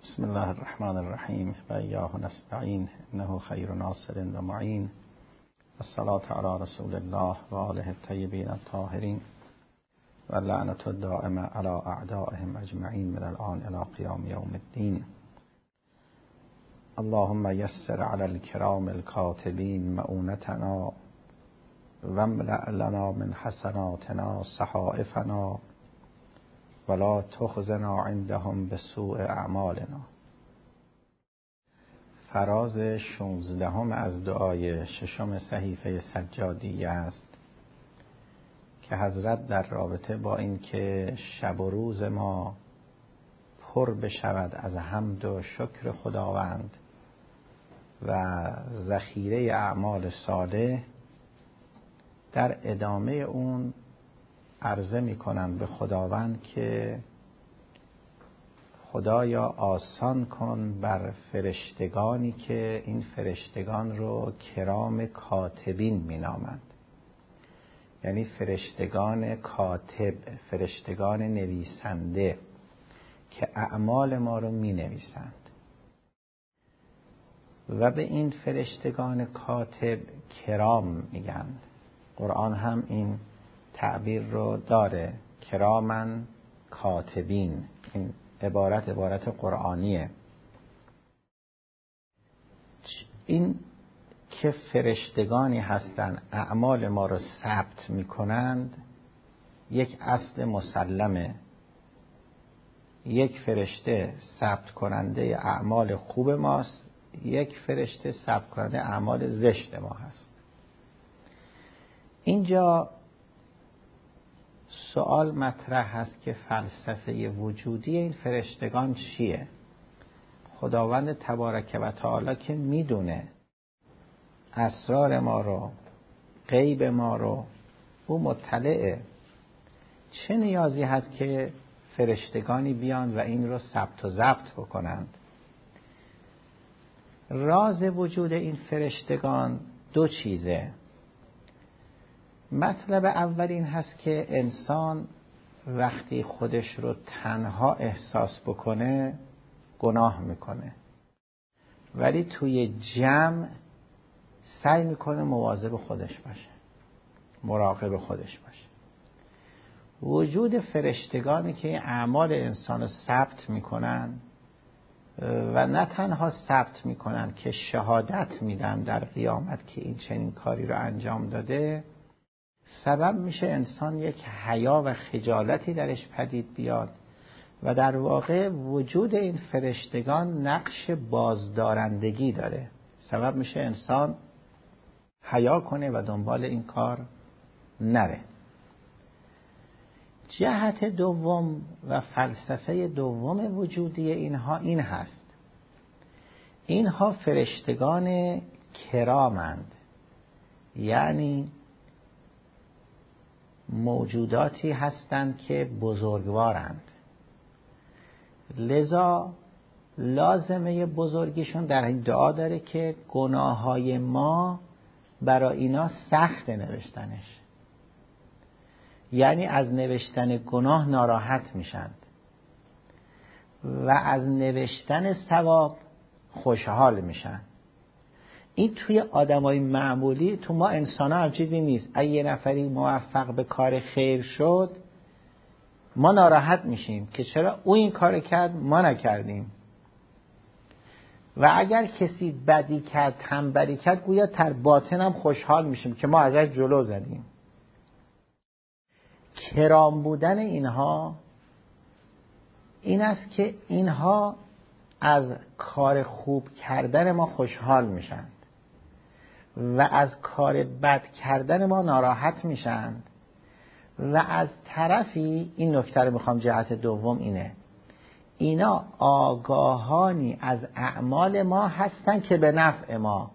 بسم الله الرحمن الرحیم و ایاه نستعین انه خیر ناصر و معین. الصلاة علی رسول الله و آله الطیبین الطاهرین و لعنت الدائمه علی اعدائهم اجمعین من الآن الی قیام یوم الدین. اللهم یسر علی الکرام الکاتبین مؤونتنا و املأ لنا من حسناتنا صحائفنا ولا تخزنا عندهم بسوء اعمالنا. فراز 16 از دعای 6 صحیفه سجادیه است که حضرت در رابطه با این که شب و روز ما پر بشود از حمد و شکر خداوند و ذخیره اعمال صالح، در ادامه اون عرضه می کنند به خداوند که خدایا آسان کن بر فرشتگانی که این فرشتگان رو کرام کاتبین می نامند، یعنی فرشتگان کاتب، فرشتگان نویسنده که اعمال ما رو می نویسند. و به این فرشتگان کاتب کرام میگند. قرآن هم این تعبیر رو داره، کرامن کاتبین. این عبارت قرآنیه. این که فرشتگانی هستند اعمال ما رو ثبت میکنند یک اصل مسلمه. یک فرشته ثبت کننده اعمال خوب ماست، یک فرشته ثبت کننده اعمال زشت ما هست. اینجا سوال مطرح هست که فلسفه وجودی این فرشتگان چیه؟ خداوند تبارک و تعالی که میدونه اسرار ما رو، غیب ما رو، او مطلعه، چه نیازی هست که فرشتگانی بیان و این رو ثبت و ضبط بکنند؟ راز وجود این فرشتگان 2 چیزه. مطلب اول این هست که انسان وقتی خودش رو تنها احساس بکنه گناه میکنه، ولی توی جمع سعی میکنه مواظب خودش باشه، مراقب خودش باشه. وجود فرشتگانی که اعمال انسان رو ثبت میکنن و نه تنها ثبت میکنن که شهادت میدن در قیامت که این چنین کاری رو انجام داده، سبب میشه انسان یک حیا و خجالتی درش پدید بیاد و در واقع وجود این فرشتگان نقش بازدارندگی داره. سبب میشه انسان حیا کنه و دنبال این کار نره. جهت دوم و فلسفه دوم وجودی اینها این هست: اینها فرشتگان کرامند، یعنی موجوداتی هستند که بزرگوارند. لذا لازمه بزرگیشون در این دعا داره که گناههای ما برای اینا سخت نوشتنش، یعنی از نوشتن گناه ناراحت میشند و از نوشتن ثواب خوشحال میشن. این توی آدمای معمولی، تو ما انسان ها هم چیزی نیست. اگه یه نفری موفق به کار خیر شد ما ناراحت میشیم که چرا او این کار کرد ما نکردیم، و اگر کسی بدی کرد، تنبلی کرد، گویا در باطن هم خوشحال میشیم که ما ازش جلو زدیم. کرام بودن اینها این است که اینها از کار خوب کردن ما خوشحال میشند و از کار بد کردن ما ناراحت میشند. و از طرفی این نکته رو میخوام جهت دوم اینه: اینا آگاهانی از اعمال ما هستن که به نفع ما.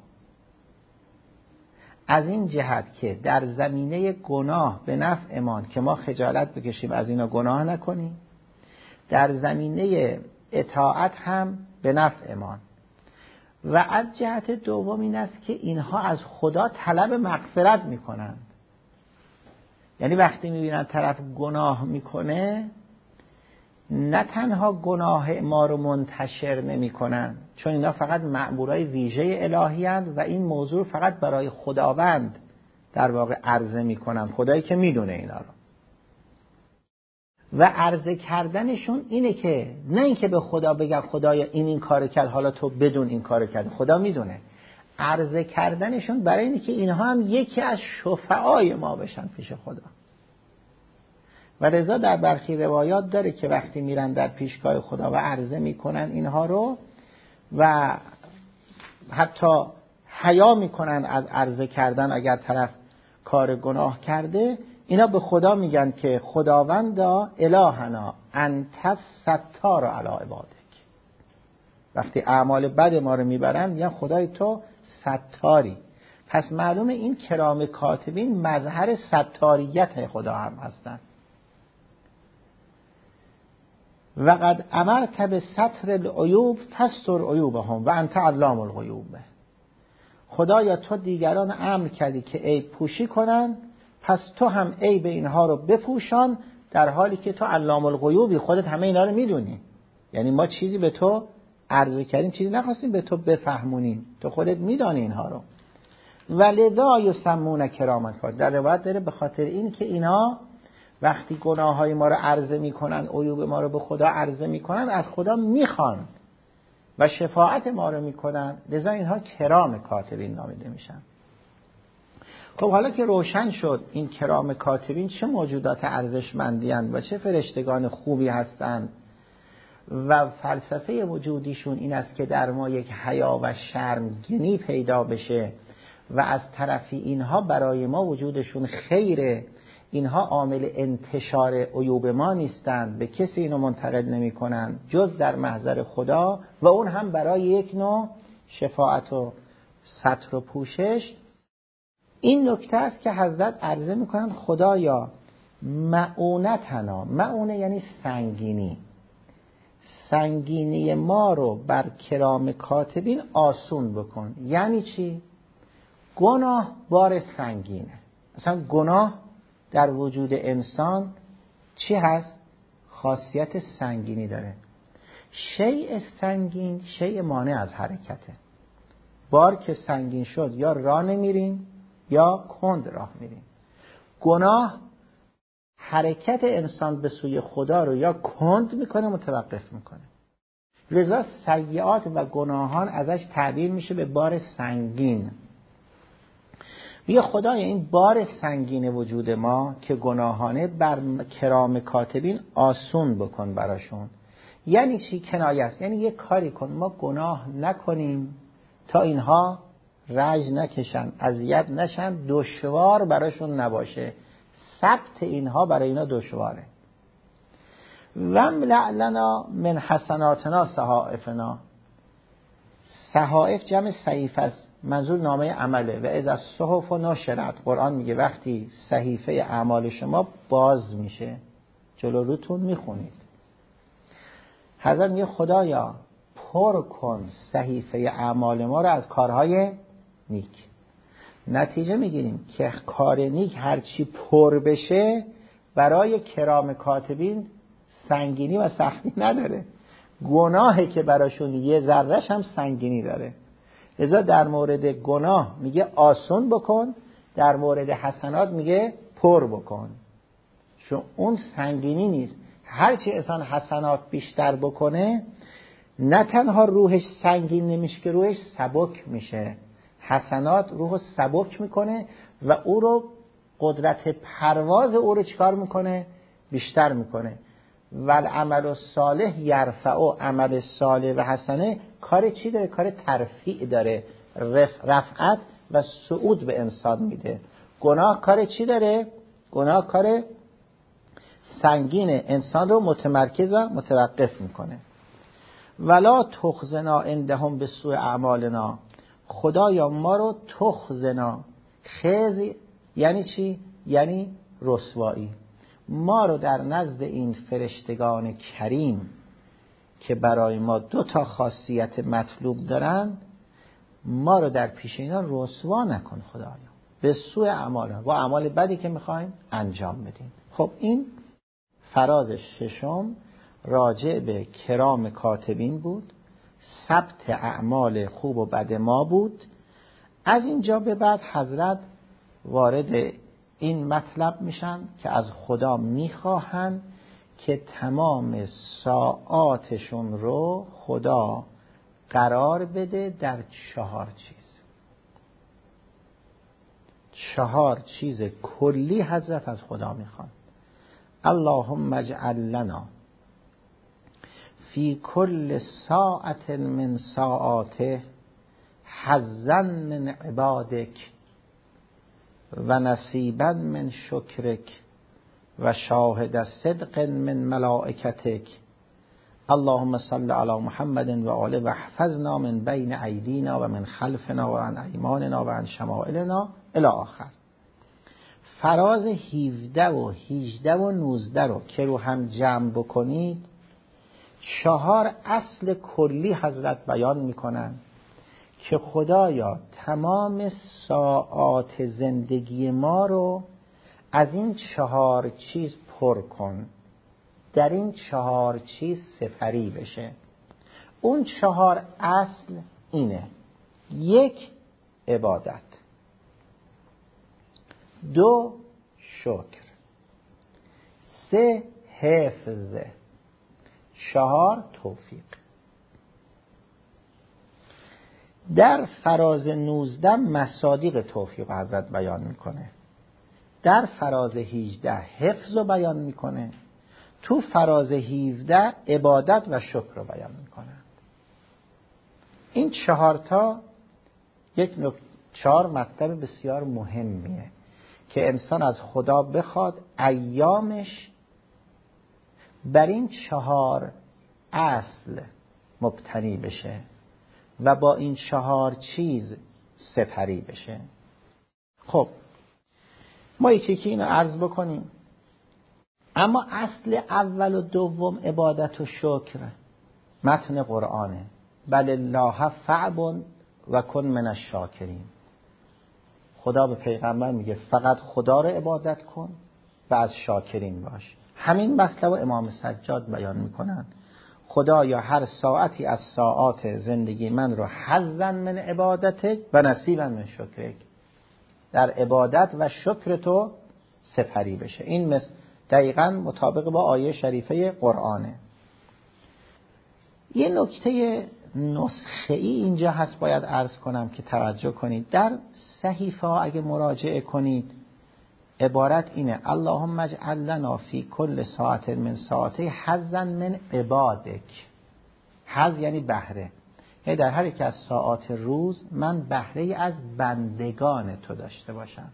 از این جهت که در زمینه گناه به نفع ما که ما خجالت بکشیم از اینا گناه نکنیم، در زمینه اطاعت هم به نفع ما. و از جهت دوم این است که اینها از خدا طلب مغفرت میکنن. یعنی وقتی میبینن طرف گناه میکنه نه تنها گناه ما رو منتشر نمی کنن، چون اینا فقط مأمورای ویژه الهی هستند و این موضوع فقط برای خداوند در واقع عرضه می کنن، خدایی که می دونه اینا رو. و عرضه کردنشون اینه که نه اینکه به خدا بگن خدایا این کار کرد حالا تو بدون این کار کرد، خدا می دونه. عرضه کردنشون برای اینه که اینها هم یکی از شفعای ما بشن پیش خدا. و رضا در برخی روایات داره که وقتی میرن در پیشگاه خدا و عرضه میکنن اینها رو و حتی حیا میکنن از عرضه کردن اگر طرف کار گناه کرده، اینا به خدا میگن که خداوندا الهنا انت ستار علی عبادک. وقتی اعمال بد ما رو میبرن میگن خدای تو ستاری. پس معلومه این کرام کاتبین مظهر ستاریت خدا هم هستن. وقد امرت بستر العیوب فستر عیوبهم و انت علام الغیوب. خدایا تو دیگران امر کردی که عیب پوشی کنن، پس تو هم عیب اینها رو بپوشان، در حالی که تو علام الغیوبی، خودت همه اینا رو میدونی. یعنی ما چیزی به تو عرضه کردیم، چیزی نخواستیم به تو بفهمونیم، تو خودت میدانی اینها رو. ولذا یسمون کرامت کاتبین. در روایت داره به خاطر این که اینا وقتی گناههای ما رو عرضه میکنن، عیوب ما رو به خدا عرضه میکنن، از خدا میخوان و شفاعت ما رو میکنن، لذا اینها کرام کاتبین نامیده میشن. خب حالا که روشن شد این کرام کاتبین چه موجودات ارزشمندی اند و چه فرشتگان خوبی هستند و فلسفه وجودیشون این است که در ما یک حیا و شرمگینی پیدا بشه و از طرفی اینها برای ما وجودشون خیره، اینها عامل انتشار عیوب ما نیستند، به کسی اینو منتقل نمی کنند جز در محضر خدا و اون هم برای یک نوع شفاعت و ستر و پوشش. این نکته است که حضرت عرضه میکنن خدایا معونتنا، معونه یعنی سنگینی، سنگینی ما رو بر کرام کاتبین آسون بکن. یعنی چی؟ گناه بار سنگینه. مثلا گناه در وجود انسان چی هست؟ خاصیت سنگینی داره. شیء سنگین شیء مانع از حرکته. بار که سنگین شد یا راه نمیریم یا کند راه میریم. گناه حرکت انسان به سوی خدا رو یا کند میکنه متوقف میکنه. لذا سیئات و گناهان ازش تعبیر میشه به بار سنگین. بیا خدای این بار سنگین وجود ما که گناهانه بر کرام کاتبین آسون بکن براشون. یعنی چی؟ کنایه است. یعنی یک کاری کن ما گناه نکنیم تا اینها رنج نکشن، اذیت نشن، دشوار براشون نباشه. ثبت اینها برای اینا دشواره. واملأ لنا من حسناتنا صحائفنا. صحائف جمع صحیفه است، منظور نامه عمله. و اذا الصحف نشرت، قرآن میگه وقتی صحیفه اعمال شما باز میشه جلو روتون میخونید. حضرت میگه خدایا پر کن صحیفه اعمال ما رو از کارهای نیک. نتیجه میگیریم که کار نیک هرچی پر بشه برای کرام کاتبین سنگینی و سختی نداره. گناهی که براشون یه ذره‌ش هم سنگینی داره. لذا در مورد گناه میگه آسون بکن، در مورد حسنات میگه پر بکن، چون اون سنگینی نیست. هرچی انسان حسنات بیشتر بکنه نه تنها روحش سنگین نمیشه که روحش سبک میشه. حسنات روحو سبک میکنه و او رو قدرت پرواز او رو چیکار میکنه؟ بیشتر میکنه. والعمل الصالح یرفع. عمل صالح و حسنه کار چی داره؟ کار ترفیع داره، رفعت و صعود به انسان میده. گناه کار چی داره؟ گناه کار سنگینه، انسان رو متمرکز و متوقف میکنه. ولا تخزنا عندهم بسوء اعمالنا. خدایا ما رو تخزنا، خز یعنی چی؟ یعنی رسوایی. ما رو در نزد این فرشتگان کریم که برای ما 2 خاصیت مطلوب دارن، ما رو در پیش اینا رسوا نکن خدایا به سوء اعمالنا، با اعمال بدی که میخوایم انجام بدیم. خب این فراز 6. راجع به کرام کاتبین بود، ثبت اعمال خوب و بد ما بود. از اینجا به بعد حضرت وارد این مطلب میشن که از خدا میخواهند که تمام ساعاتشون رو خدا قرار بده در 4 چیز. 4 چیز کلی حضرت از خدا میخوان. اللهم اجعل لنا فی کل ساعت من ساعاته حظا من عبادک و نصیبا من شکرک و شاهد صدق من ملائکتک. اللهم صل علی محمد و آله و احفظنا من بین ایدینا و من خلفنا و عن ایماننا و عن شمائلنا الی آخر. فراز 17 و 18 و 19 رو که رو هم جمع بکنید 4 اصل کلی حضرت بیان میکنن که خدایا تمام ساعات زندگی ما رو از این 4 چیز پر کن، در این 4 چیز سپری بشه. اون 4 اصل اینه: 1 عبادت، 2 شکر، 3 حفظ، 4 توفیق. در فراز 19 مصادیق توفیق حضرت بیان میکنه، در فراز 18 حفظ رو بیان میکنه، تو فراز 17 عبادت و شکر رو بیان میکنه. این 4 تا 4 مطلب بسیار مهمیه که انسان از خدا بخواد ایامش بر این 4 اصل مبتنی بشه و با این 4 چیز سپری بشه. خب ما یکی اینو عرض بکنیم. اما اصل اول و دوم عبادت و شکر متن قرآنه. بل الله فاعبد و کن من الشاکرین. خدا به پیغمبر میگه فقط خدا رو عبادت کن و از شاکرین باش. همین مطلب امام سجاد بیان میکنن. خدایا هر ساعتی از ساعات زندگی من رو حظا من عبادتک و نصیبا من شکرک، در عبادت و شکر تو سپری بشه. این دقیقاً مطابق با آیه شریفه قرآنه. یه نکته نسخه‌ای اینجا هست باید عرض کنم که توجه کنید. در صحیفه ها اگه مراجعه کنید عبارت اینه: اللهم اجعل لنا فی کل ساعت من ساعته حظا من عبادک. حظ یعنی بهره، یعنی در هر یک از ساعات روز من بهره از بندگان تو داشته باشم.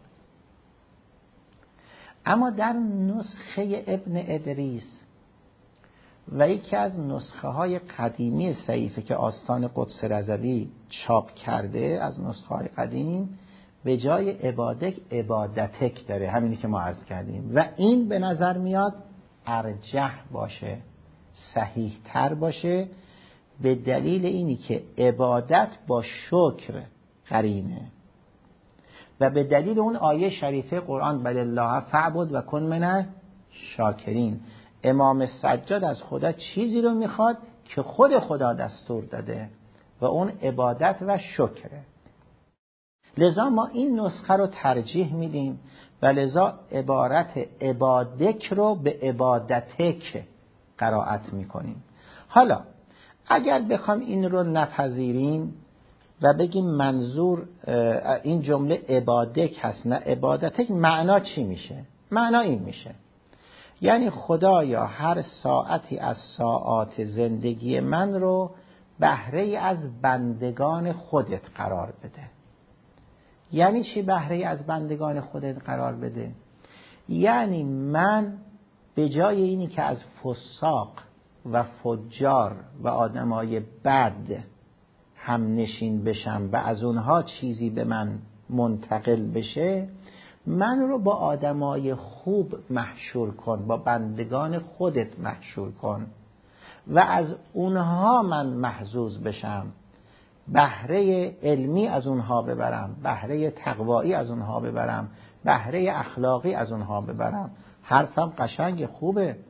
اما در نسخه ابن ادریس و یکی از نسخه های قدیمی صحیفه که آستان قدس رضوی چاپ کرده از نسخه های قدیم به جای عبادتک داره، همینی که ما عرض کردیم و این به نظر میاد ارجح باشه، صحیح تر باشه، به دلیل اینی که عبادت با شکر قرینه و به دلیل اون آیه شریفه قرآن بل الله فاعبد و کن من شاکرین. امام سجاد از خدا چیزی رو میخواد که خود خدا دستور داده و اون عبادت و شکره. لذا ما این نسخه رو ترجیح میدیم و لذا عبارت عبادک رو به عبادتک قرائت میکنیم. حالا اگر بخوام این رو نپذیریم و بگیم منظور این جمله عبادک هست نه عبادتک، معنا چی میشه؟ معنا این میشه یعنی خدایا هر ساعتی از ساعات زندگی من رو بهره از بندگان خودت قرار بده. یعنی چی بهره از بندگان خودت قرار بده؟ یعنی من به جای اینی که از فساق و فجار و آدمای بد هم نشین بشم و از اونها چیزی به من منتقل بشه، من رو با آدمای خوب محشور کن، با بندگان خودت محشور کن و از اونها من محظوظ بشم، بهره علمی از اونها ببرم، بهره تقوایی از اونها ببرم، بهره اخلاقی از اونها ببرم. حرفم قشنگ خوبه،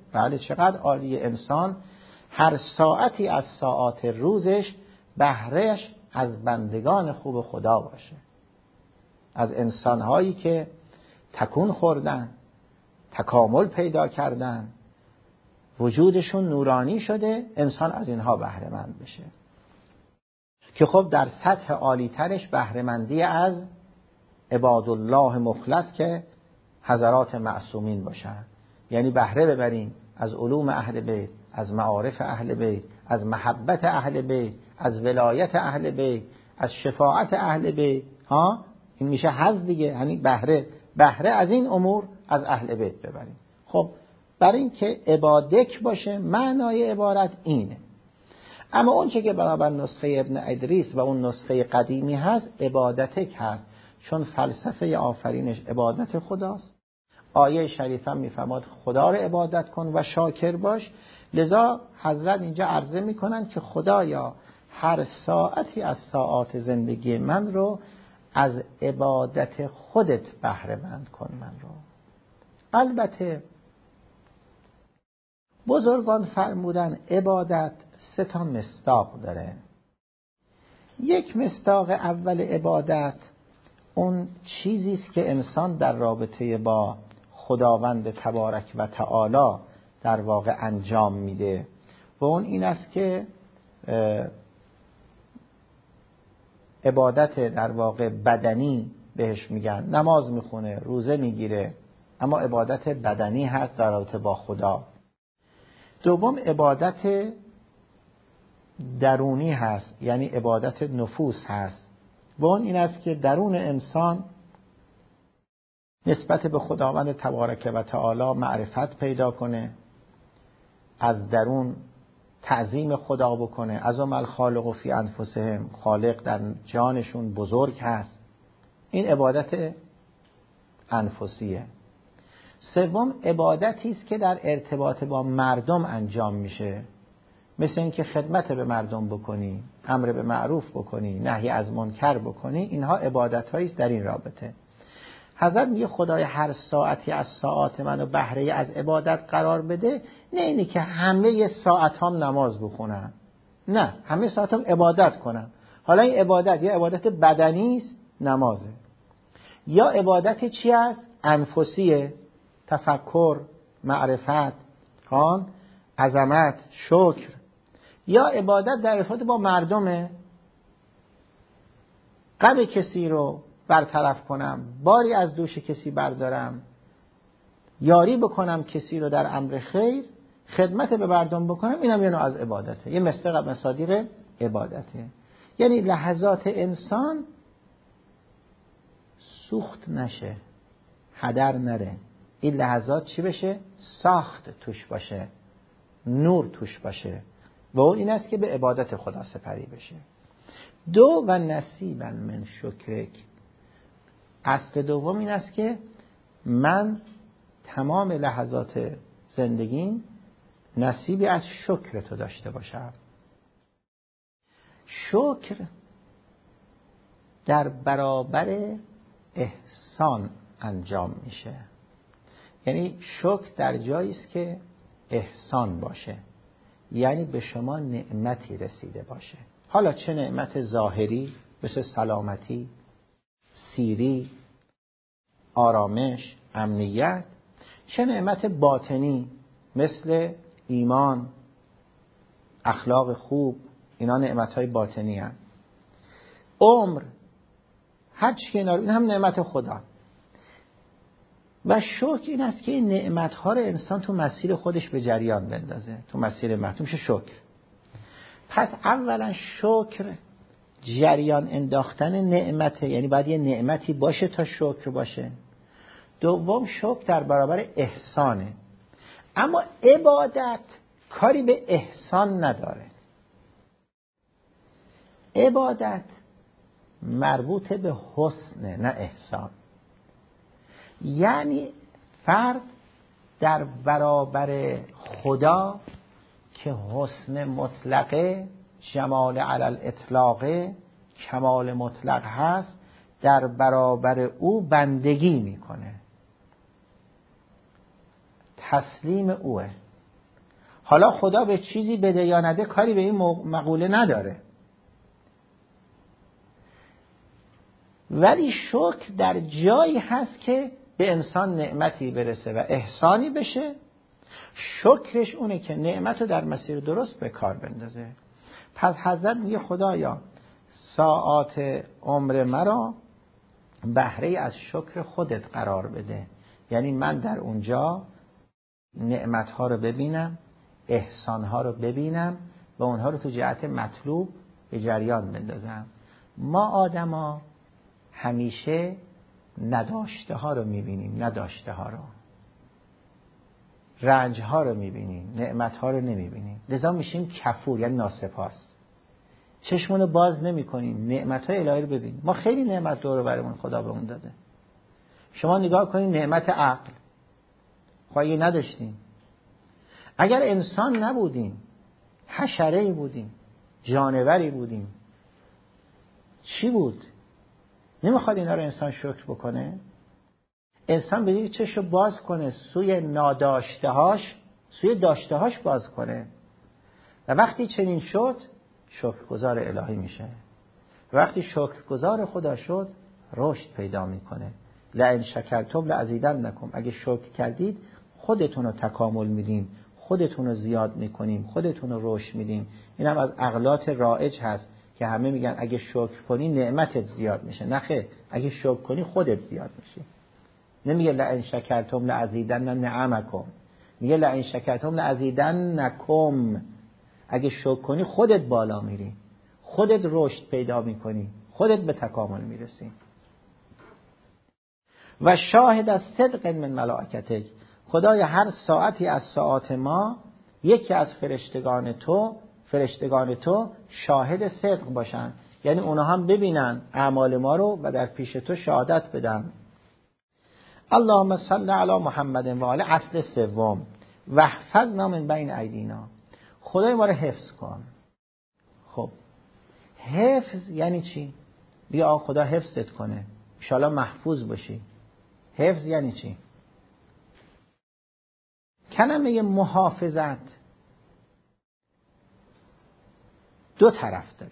بله چقدر عالی انسان هر ساعتی از ساعات روزش بهرهش از بندگان خوب خدا باشه، از انسانهایی که تکون خوردن، تکامل پیدا کردن، وجودشون نورانی شده، انسان از اینها بهره مند بشه که خب در سطح عالی ترش بهره مندی از عبادالله مخلص که حضرات معصومین باشن، یعنی بهره ببریم از علوم اهل بیت، از معارف اهل بیت، از محبت اهل بیت، از ولایت اهل بیت، از شفاعت اهل بیت. این میشه حظ دیگه، یعنی بهره از این امور از اهل بیت ببریم. خب برای این که عبادک باشه معنای عبارت اینه. اما اون چه که برابر نسخه ابن ادریس و اون نسخه قدیمی هست عبادتک هست، چون فلسفه آفرینش عبادت خداست. آیه شریفه میفرماد خدا رو عبادت کن و شاکر باش. لذا حضرت اینجا عرضه میکنن که خدایا هر ساعتی از ساعات زندگی من رو از عبادت خودت بهره مند کن من رو. البته بزرگان فرمودن عبادت 3 مصداق داره. یک مصداق اول عبادت اون چیزی است که انسان در رابطه با خداوند تبارک و تعالی در واقع انجام میده و اون این است که عبادت در واقع بدنی بهش میگن، نماز میخونه، روزه میگیره، اما عبادت بدنی هست در رابطه با خدا. دوم عبادت درونی هست، یعنی عبادت نفوس هست و اون این است که درون انسان نسبت به خداوند تبارک و تعالی معرفت پیدا کنه، از درون تعظیم خدا بکنه. عظم الخالق فی انفسهم، خالق در جانشون بزرگ هست. این عبادت انفسیه. سوم عبادتی است که در ارتباط با مردم انجام میشه، مثل این که خدمت به مردم بکنی، امر به معروف بکنی، نهی از منکر بکنی. اینها عبادت هایی است در این رابطه. حضرت میگه خدای هر ساعتی از ساعات منو بهره از عبادت قرار بده، نه اینی که همه ساعتام نماز بخونم، نه همه ساعتام عبادت کنم. حالا این عبادت یا عبادت بدنی است، نمازه، یا عبادت چی است؟ انفسیه، تفکر، معرفت، عظمت، شکر. یا عبادت در ارتباط با مردمه، غم کسی رو برطرف کنم، باری از دوش کسی بردارم، یاری بکنم کسی رو در امر خیر، خدمت به مردم بکنم. اینم یه نوع از عبادته، یه مصادیق عبادته. یعنی لحظات انسان سوخت نشه، هدر نره. این لحظات چی بشه؟ ساخت توش باشه، نور توش باشه و اون این است که به عبادت خدا سپری بشه. 2 و نصیبا من شکرک. اصل دوم این است که من تمام لحظات زندگیم نصیبی از شکر تو داشته باشم. شکر در برابر احسان انجام میشه. یعنی شکر در جایی است که احسان باشه، یعنی به شما نعمتی رسیده باشه. حالا چه نعمت ظاهری مثل سلامتی، سیری، آرامش، امنیت، چه نعمت باطنی مثل ایمان، اخلاق خوب. اینا نعمت‌های باطنی هستند. عمر، هر چی اینا این هم نعمت خدا. و شکر این است که این نعمت‌ها رو انسان تو مسیر خودش به جریان بندازه، تو مسیر مطلوب میشه شکر. پس اولا شکر جریان انداختن نعمته، یعنی باید یه نعمتی باشه تا شکر باشه. دوم شکر در برابر احسانه. اما عبادت کاری به احسان نداره. عبادت مربوط به حسن نه احسان. یعنی فرد در برابر خدا که حسن مطلقه، جمال علی الاطلاقه، کمال مطلق هست، در برابر او بندگی میکنه، تسلیم اوه. حالا خدا به چیزی بده یا نده کاری به این مقوله نداره، ولی شکر در جایی هست که به انسان نعمتی برسه و احسانی بشه، شکرش اونه که نعمت رو در مسیر درست به کار بندازه. پس حضرت میگه خدایا ساعات عمر مرا بهره از شکر خودت قرار بده، یعنی من در اونجا نعمتها رو ببینم، احسانها رو ببینم و اونها رو تو جهت مطلوب به جریان بندازم. ما آدما همیشه نداشته ها رو میبینیم، نداشته ها رو، رنج ها رو میبینیم، نعمت ها رو نمیبینیم، لذا میشیم کفور یعنی ناسپاس. چشمونو باز نمی کنیم نعمت های الهی رو ببینیم. ما خیلی نعمت دور و برمون خدا بهمون داده. شما نگاه کنید نعمت عقل خواهی نداشتیم. اگر انسان نبودیم، حشره‌ای بودیم، جانوری بودیم، چی بود؟ نمیخواد اینا رو انسان شکر بکنه؟ انسان به چشم باز کنه سوی ناداشتهاش، سوی داشتهاش باز کنه و وقتی چنین شد شکرگزار الهی میشه. وقتی شکرگزار خدا شد رشد پیدا میکنه. لئن شکرتم لازیدنکم، اگه شکر کردید خودتون رو تکامل میدیم، خودتون رو زیاد میکنیم، خودتون رو رشد میدیم. این هم از اغلاط رایج هست که همه میگن اگه شکر کنی نعمتت زیاد میشه. نه خیر، اگه شکر کنی خودت زیاد میشی. نمیگه لئن شکرتم لازیدن نعمکم، میگه لئن شکرتم لازیدنکم. اگه شکر کنی خودت بالا میری، خودت رشد پیدا میکنی، خودت به تکامل میرسی. و شاهد از صدق من ملائکتک، خدای هر ساعتی از ساعات ما یکی از فرشتگان تو شاهد صدق باشن، یعنی اونا هم ببینن اعمال ما رو و در پیش تو شهادت بدن. اللهم صل علی محمد و آله. اصل سوم واحفظنا من بین ایدینا، خدای ما رو حفظ کن. خب حفظ یعنی چی؟ بیا خدا حفظت کنه، ان شاءالله محفوظ باشی. حفظ یعنی چی؟ کلمه محافظت دو طرف داره.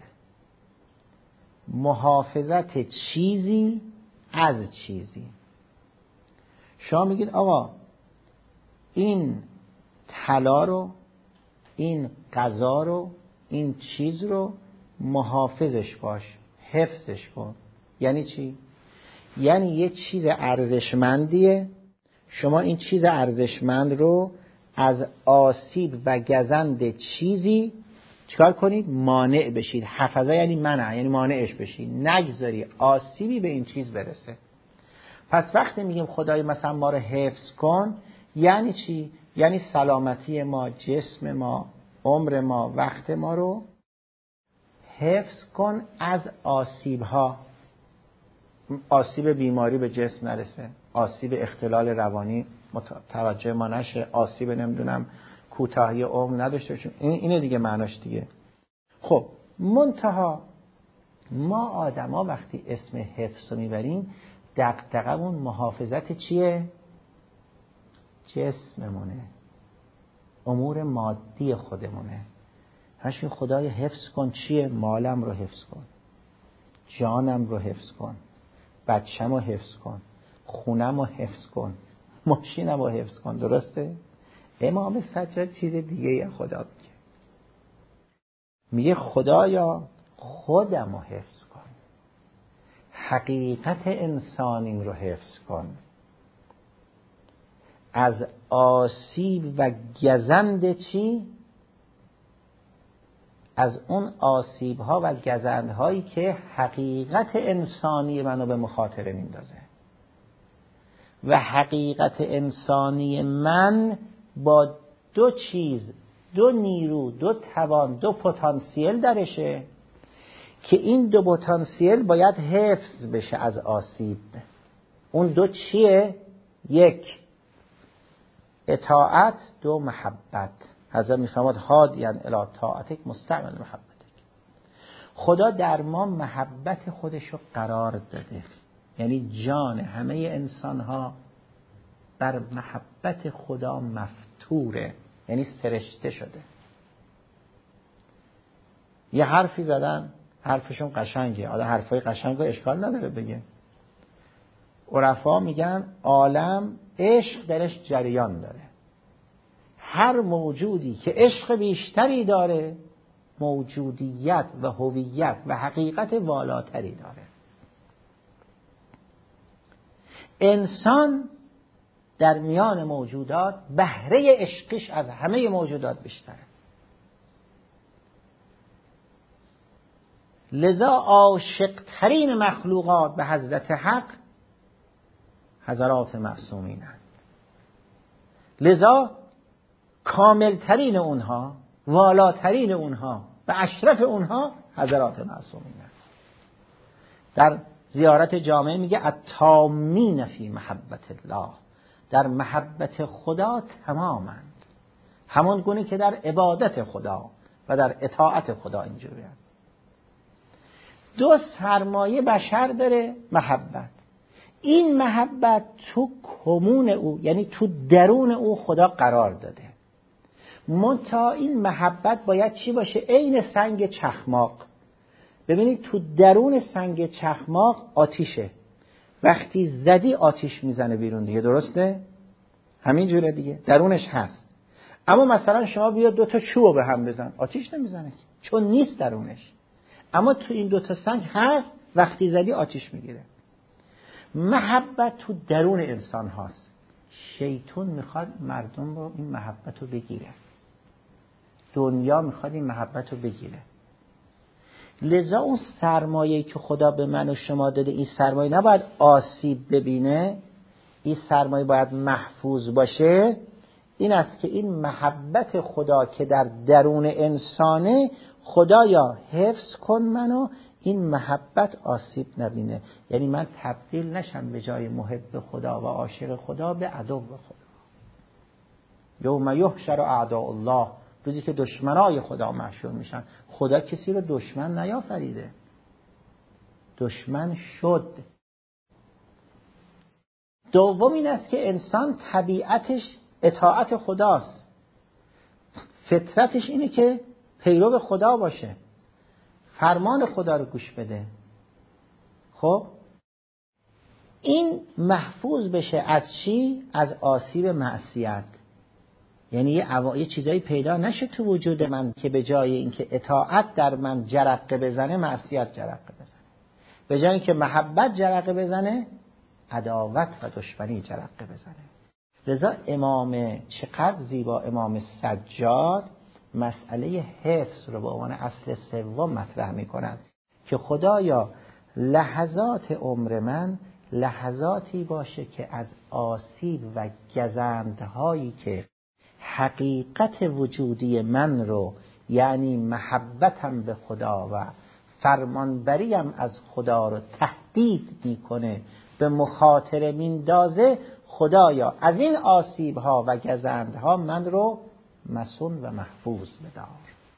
محافظت چیزی از چیزی. شما میگید آقا این طلا رو، این غذا رو، این چیز رو محافظش باش، حفظش کن. یعنی چی؟ یعنی یه چیز ارزشمندیه، شما این چیز ارزشمند رو از آسیب و گزند چیزی چیکار کنید؟ مانع بشید. حفظه یعنی منع، یعنی مانعش بشید، نگذاری آسیبی به این چیز برسه. پس وقتی میگیم خدای مثلا ما رو حفظ کن، یعنی چی؟ یعنی سلامتی ما، جسم ما، عمر ما، وقت ما رو حفظ کن از آسیب ها. آسیب بیماری به جسم نرسه، آسیب اختلال روانی توجه ما نشه، آسیب نمیدونم کوتاهی عمر نداشته باشیم. اینه دیگه معناش دیگه. خب منتها ما آدما وقتی اسم حفظ رو میبریم دغدغمون محافظت چیه؟ جسممونه، امور مادی خودمونه. همین خدای حفظ کن چیه؟ مالم رو حفظ کن، جانم رو حفظ کن، بچم رو حفظ کن، خونم رو حفظ کن، ماشینم رو حفظ کن. درسته؟ امام سجاد چیز دیگه خدا میگه خدایا خودم رو حفظ کن، حقیقت انسانیم رو حفظ کن، از آسیب و گزند چی؟ از اون آسیب ها و گزند هایی که حقیقت انسانی منو به مخاطره میندازه. و حقیقت انسانی من با دو چیز، دو نیرو، دو توان، دو پتانسیل درشه که این دو پتانسیل باید حفظ بشه از آسیب. اون دو چیه؟ یک اطاعت، دو محبت. حضرت میفرماد هادیان الی طاعتک مستعمل محبتک. خدا در ما محبت خودش رو قرار داده، یعنی جان همه انسان ها بر محبت خدا مفتوره. یعنی سرشته شده. یه حرفی زدن، حرفشون قشنگه، آدم حرفای قشنگ رو اشکال نداره بگه. عرفا میگن عالم عشق درش جریان داره. هر موجودی که عشق بیشتری داره موجودیت و هویت و حقیقت والاتری داره. انسان در میان موجودات بهره عشقش از همه موجودات بیشتره. لذا عاشق‌ترین مخلوقات به حضرت حق حضرات معصومینند. لذا کاملترین اونها، والاترین اونها و اشرف اونها حضرات معصومینند. در زیارت جامعه میگه التامین فی محبت الله، در محبت خدا تمامند، همون گونه که در عبادت خدا و در اطاعت خدا اینجوریه. دو سرمایه بشر داره، محبت. این محبت تو کمون او، یعنی تو درون او خدا قرار داده. منتها این محبت باید چی باشه؟ عین سنگ چخماق. ببینید تو درون سنگ چخماق آتیشه، وقتی زدی آتیش میزنه بیرون دیگه، درسته؟ همین جوره دیگه، درونش هست. اما مثلا شما بیا دو تا چوب به هم بزن، آتیش نمیزنه چون نیست درونش. اما تو این دو تا سنگ هست، وقتی زدی آتیش میگیره. محبت تو درون انسان هست. شیطان میخواد مردم رو این محبت رو بگیره، دنیا میخواد این محبت رو بگیره. لذا اون سرمایه‌ای که خدا به من و شما داده، این سرمایه نباید آسیب ببینه، این سرمایه باید محفوظ باشه. این است که این محبت خدا که در درون انسانه، خدایا حفظ کن منو، این محبت آسیب نبینه. یعنی من تبدیل نشم به جای محب خدا و عاشق خدا به عدو خدا. یوم یحشر اعداء الله، روزی که دشمنای خدا محشور میشن. خدا کسی رو دشمن نیافریده، دشمن شد. دوم این است که انسان طبیعتش اطاعت خداست، فطرتش اینه که پیرو خدا باشه، فرمان خدا رو گوش بده. خب این محفوظ بشه از چی؟ از آسیب معصیت. یعنی یه چیزایی پیدا نشه تو وجود من که به جای اینکه اطاعت در من جرقه بزنه، معصیت جرقه بزنه. به جای اینکه محبت جرقه بزنه، عداوت و دشمنی جرقه بزنه. لذا امام چقدر زیبا، امام سجاد مسئله حفظ رو به عنوان اصل سوم مطرح می‌کند که خدایا لحظات عمر من لحظاتی باشه که از آسیب و گزندهایی که حقیقت وجودی من رو، یعنی محبتم به خدا و فرمانبریم از خدا رو تهدید میکنه، به مخاطره میندازه، خدایا از این آسیب‌ها و گزندها من رو مصون و محفوظ بدار.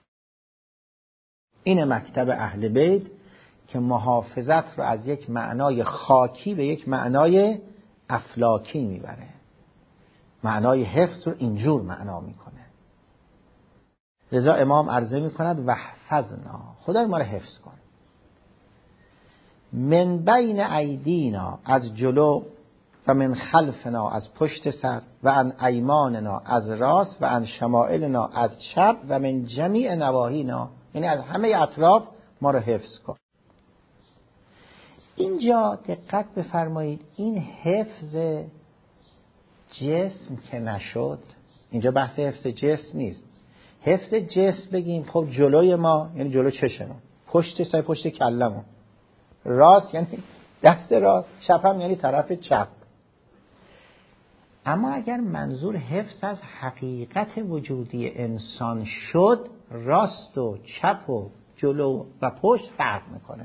این مکتب اهل بیت که محافظت رو از یک معنای خاکی به یک معنای افلاکی میبره. معنای حفظ رو اینجور معنا میکنه. لذا امام عرضه میکند وحفظنا، خدای ما رو حفظ کن. من بین ایدینا، از جلو، و من خلفنا، از پشت سر، و عن ایماننا، از راست، و عن شمائلنا، از چپ، و من جمیع نواهینا، یعنی از همه اطراف ما رو حفظ کن. اینجا دقت بفرمایید، این حفظ جسم که نشد، اینجا بحث حفظ جسم نیست. حفظ جسم بگیم خب جلوی ما یعنی جلو چشمون، پشت سر پشت کلمون، راست یعنی دست راست، چپم یعنی طرف چپ. اما اگر منظور حفظ از حقیقت وجودی انسان شد، راست و چپ و جلو و پشت فرق میکنه.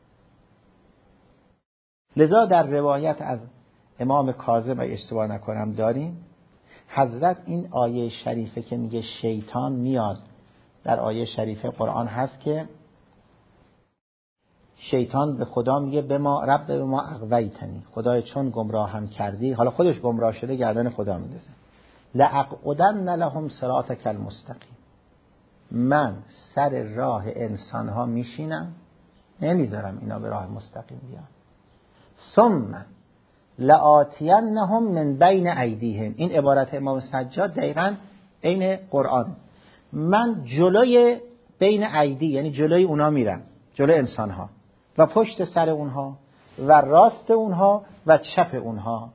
لذا در روایت از امام کاظم، اگه اشتباه نکنم داریم، حضرت این آیه شریفه که میگه شیطان میاد، در آیه شریفه قرآن هست که شیطان به خدا میگه به ما رب اغویتنی، خدای چون گمراه هم کردی، حالا خودش گمراه شده گردن خدا میندازه، لأقعدن لهم صراطک المستقیم، من سر راه انسان ها میشینم، نمیذارم اینا به راه مستقیم بیان. ثم لآتینهم من بین ایدیهم، این عبارت امام سجاد دقیقاً عین قرآن. من جلوی بین ایدی یعنی جلوی اونا میرم، جلوی انسان ها، و پشت سر اونها و راست اونها و چپ اونها.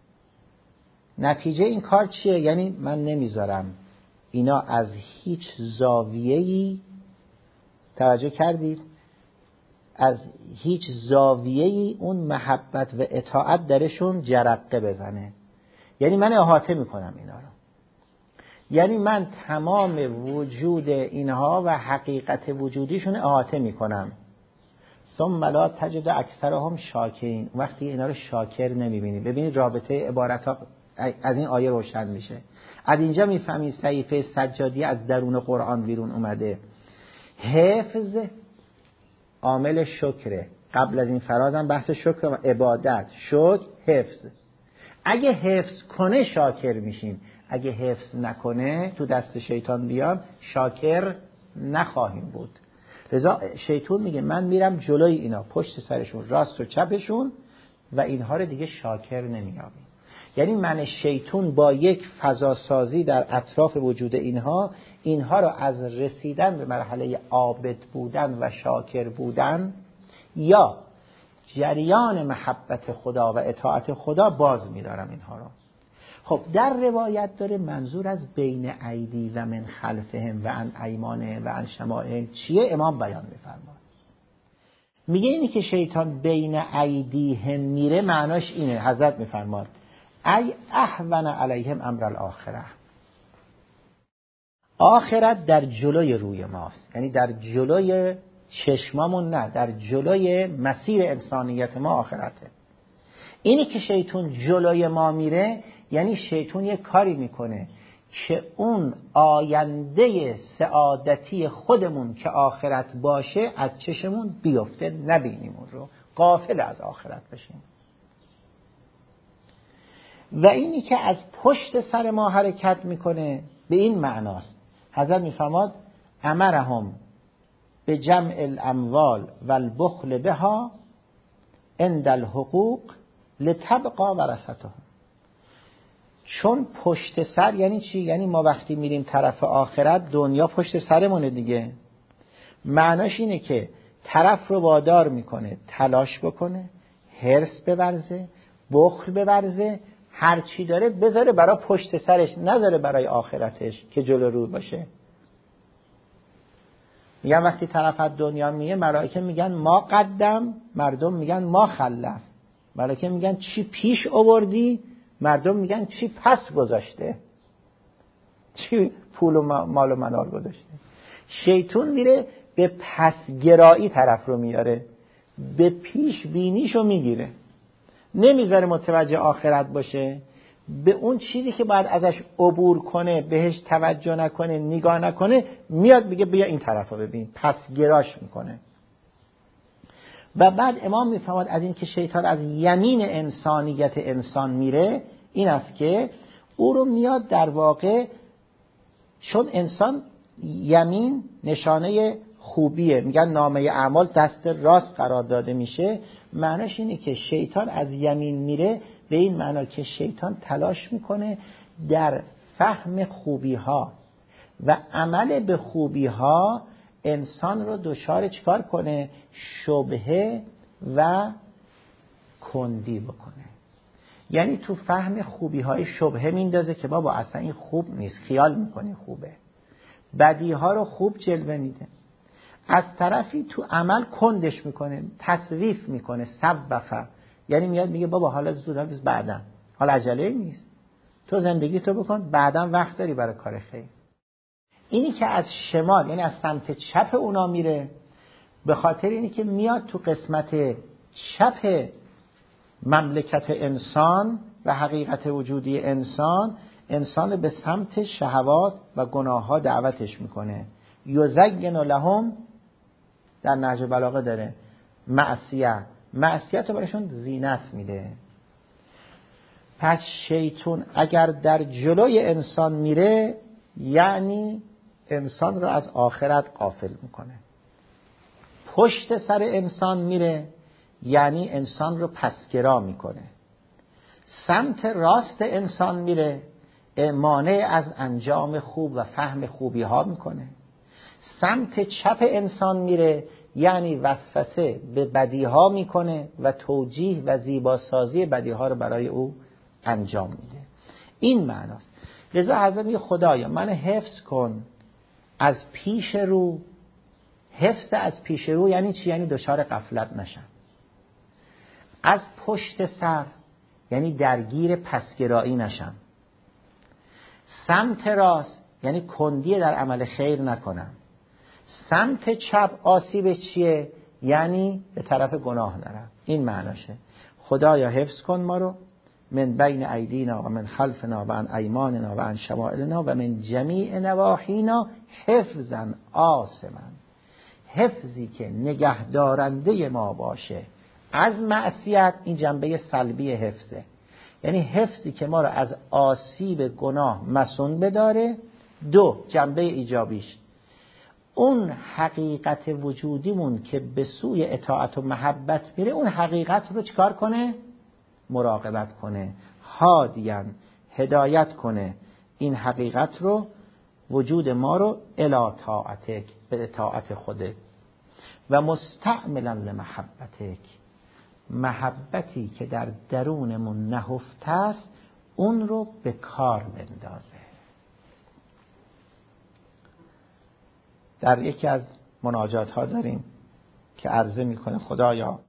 نتیجه این کار چیه؟ یعنی من نمیذارم اینا از هیچ زاویه‌ای، توجه کردید، از هیچ زاویه‌ای اون محبت و اطاعت درشون جرقه بزنه. یعنی من احاطه میکنم اینا رو، یعنی من تمام وجود اینها و حقیقت وجودیشون احاطه میکنم. ثم لا تجد اکثرهم شاکرین، وقتی اینا رو شاکر نمیبینی. ببینید رابطه عبارت ها از این آیه روشن میشه. از اینجا میفهمید صحیفه سجادی از درون قرآن بیرون اومده. حفظ عامل شکره. قبل از این فرازم بحث شکر و عبادت، شکر حفظ. اگه حفظ کنه شاکر میشیم، اگه حفظ نکنه تو دست شیطان بیام شاکر نخواهیم بود. لذا شیطان میگه من میرم جلوی اینا، پشت سرشون، راست و چپشون، و اینها رو دیگه شاکر نمیابیم. یعنی من شیطان با یک فضا سازی در اطراف وجود اینها رو از رسیدن به مرحله عابد بودن و شاکر بودن یا جریان محبت خدا و اطاعت خدا باز می‌دارم اینها رو. خب در روایت داره منظور از بین ایدی و من خلفهم و عن ایمانهم و عن شمائلهم چیه؟ امام بیان می‌فرماد. میگه اینی که شیطان بین ایدیهم میره معناش اینه، حضرت می‌فرماد ای احون علیهم امر الاخره، آخرت در جلوی روی ماست، یعنی در جلوی چشمامون، نه در جلوی مسیر انسانیت ما آخرته. اینی که شیطان جلوی ما میره یعنی شیطان یه کاری میکنه که اون آینده سعادتی خودمون که آخرت باشه از چشمون بیفته، نبینیم اون رو، غافل از آخرت بشیم. و اینی که از پشت سر ما حرکت میکنه به این معناست. حضرت میفرماد امرهم به جمع الاموال و البخل بها عند الحقوق لتبقى ورثتهم. چون پشت سر یعنی چی؟ یعنی ما وقتی میریم طرف آخرت دنیا پشت سرمونه دیگه. معناش اینه که طرف رو وادار میکنه تلاش بکنه، حرص بورزه، بخل بورزه، هر چی داره بذاره برای پشت سرش، نذاره برای آخرتش که جلو رو باشه. میگن وقتی طرف از دنیا میه ملائکه میگن ما قدم، مردم میگن ما خلف. ملائکه میگن چی پیش آوردی، مردم میگن چی پس گذاشته، چی پول و مال و منال گذاشته. شیطان میره به پسگرایی طرف رو میاره، به پیش بینیشو میگیره، نمیذاره متوجه آخرت باشه، به اون چیزی که باید ازش عبور کنه بهش توجه نکنه، نگاه نکنه، میاد میگه بیا این طرف رو ببین، پس گراش میکنه. و بعد امام میفهمد از این که شیطان از یمین انسانیت انسان میره این است که او رو میاد در واقع، چون انسان یمین نشانه خوبیه، میگن نامه اعمال دست راست قرار داده میشه، معناش اینه که شیطان از یمین میره به این معنا که شیطان تلاش میکنه در فهم خوبی ها و عمل به خوبی ها انسان رو دچار چیکار کنه؟ شبهه و کندی بکنه. یعنی تو فهم خوبی های شبهه میندازه که بابا اصلا این خوب نیست، خیال میکنی خوبه، بدی ها رو خوب جلوه میده. از طرفی تو عمل کندش میکنه، تصویف میکنه، سبخه، یعنی میاد میگه بابا حالا زود هست بعداً، حالا عجله نیست، تو زندگی تو بکن، بعداً وقت داری برای کار خیر. اینی که از شمال یعنی از سمت چپ اونا میره، به خاطر اینی که میاد تو قسمت چپ مملکت انسان و حقیقت وجودی انسان به سمت شهوات و گناه ها دعوتش میکنه. یزین لهم در نهج بلاغه داره معصیت رو براشون زینت میده. پس شیطان اگر در جلوی انسان میره یعنی انسان رو از آخرت غافل میکنه، پشت سر انسان میره یعنی انسان رو پسگرا میکنه، سمت راست انسان میره مانع از انجام خوب و فهم خوبی ها میکنه، سمت چپ انسان میره یعنی وسوسه به بدی ها میکنه و توجیه و زیباسازی بدی ها رو برای او انجام میده. این معناست. لذا حضرت میگه خدایا من حفظ کن از پیش رو. حفظ از پیش رو یعنی چی؟ یعنی دچار غفلت نشم. از پشت سر یعنی درگیر پسگرایی نشم. سمت راست یعنی کندی در عمل خیر نکنم. سمت چپ آسیبش چیه؟ یعنی به طرف گناه نرم. این معناشه. خدایا حفظ کن ما رو من بین ایدینا و من خلفنا و عن ایماننا و عن شمائلنا و من جمیع نواحینا حفظا عاصما. حفظی که نگهدارنده ما باشه از معصیت. این جنبه سلبی حفظه، یعنی حفظی که ما رو از آسیب گناه مصون بداره. دو، جنبه ایجابیش اون حقیقت وجودیمون که به سوی اطاعت و محبت میره، اون حقیقت رو چکار کنه؟ مراقبت کنه، هادیان هدایت کنه این حقیقت رو، وجود ما رو الی طاعتک، به اطاعت خودت، و مستعملا لمحبتک، محبتی که در درونمون نهفته است اون رو به کار بندازه. در یکی از مناجات ها داریم که عرضه میکنه خدایا،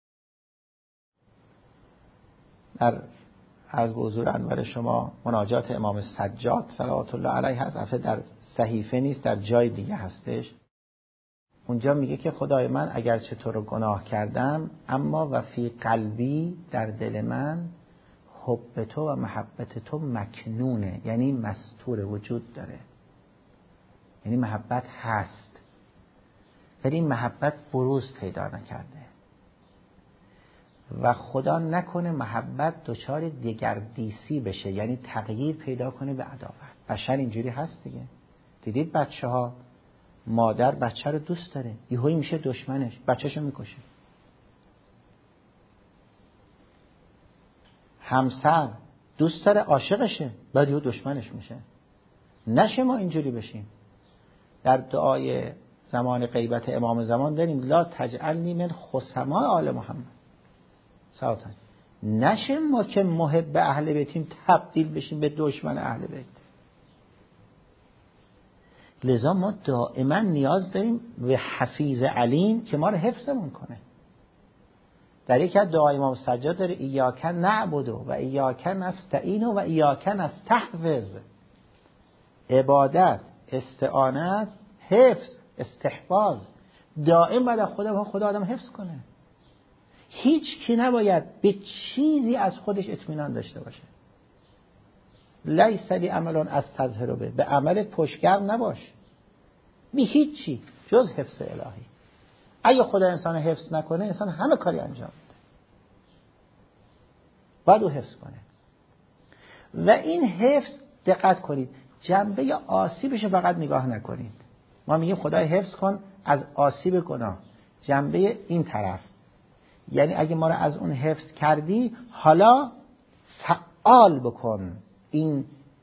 در از حضور انور شما مناجات امام سجاد صلوات الله علیه هست، البته در صحیفه نیست، در جای دیگه هستش. اونجا میگه که خدای من اگرچه تو رو گناه کردم اما و فی قلبی، در دل من حب تو و محبت تو مکنونه، یعنی مستور وجود داره، یعنی محبت هست ولی این محبت بروز پیدا نکرده و خدا نکنه محبت دچار دگردیسی بشه، یعنی تغییر پیدا کنه به عداوت. بشر اینجوری هست دیگه. دیدید بچه ها، مادر بچه رو دوست داره یهویی میشه دشمنش، بچه‌شو میکشه. همسر دوست داره عاشقشه، بعد یهو دشمنش میشه. نشه ما اینجوری بشیم. در دعای زمان غیبت امام زمان داریم لا تجعلنی من خصما آل محمد ساعتن. نشه ما که محب اهل بیتیم تبدیل بشیم به دشمن اهل بیت. لذا ما دائما نیاز داریم به حفیظ علیم که ما رو حفظمون کنه. در یک از دعای امام سجاد داره ایاک نعبد و ایاک نستعین و ایاک نستحفظ. عبادت، استعانت، حفظ، استحفاظ، دائم باید خدا آدم حفظ کنه. هیچ کی نباید به چیزی از خودش اطمینان داشته باشه. لیس لی عمل استظهر به عمل پشتگرم نباش بی هیچی جز حفظ الهی. اگه خدا انسان حفظ نکنه انسان همه کاری انجام میده، باید او حفظ کنه. و این حفظ دقت کنید جنبه آسیبش فقط نگاه نکنید. ما میگیم خدای حفظ کن از آسیب گناه، جنبه این طرف، یعنی اگه ما رو از اون حفظ کردی حالا فعال بکن این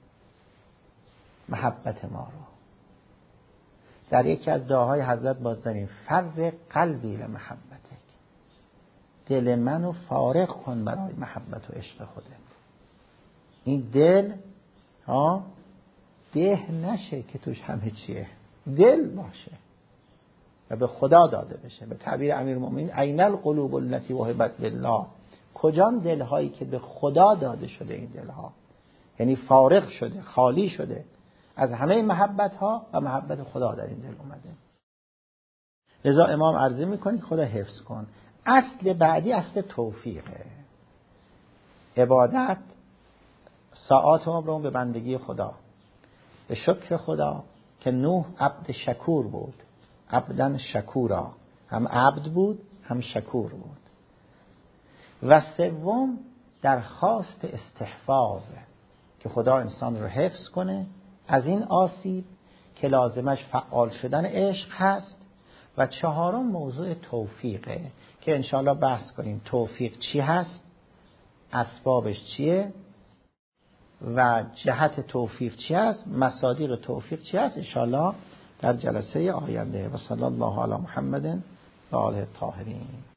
محبت ما رو. در یکی از دعاهای حضرت باز داریم فرق قلبی لمحبتک، دل منو فارغ کن برای محبت و عشق خودت. این دل ده نشه که توش همه چیه، دل باشه و به خدا داده بشه. به تعبیر امیرالمومنین این القلوب التي وهبت لله، کجان دلهایی که به خدا داده شده، این دلها یعنی فارغ شده، خالی شده از همه محبت ها و محبت خدا در این دل اومده. لذا امام عرضه میکنی خدا حفظ کن. اصل بعدی اصل توفیقه. عبادت ساعات عمرمون به بندگی خدا، به شکر خدا که نوح عبد شکور بود، عبدن شکورا، هم عبد بود هم شکور بود. و سوم درخواست استحفاظ که خدا انسان رو حفظ کنه از این آسیب که لازمش فعال شدن عشق هست. و چهارم موضوع توفیقه که انشاءالله بحث کنیم توفیق چی هست، اسبابش چیه و جهت توفیق چی هست، مصادیق توفیق چی هست، انشاءالله در جلسه آینده. و صلی الله علی محمد و آله الطاهرین.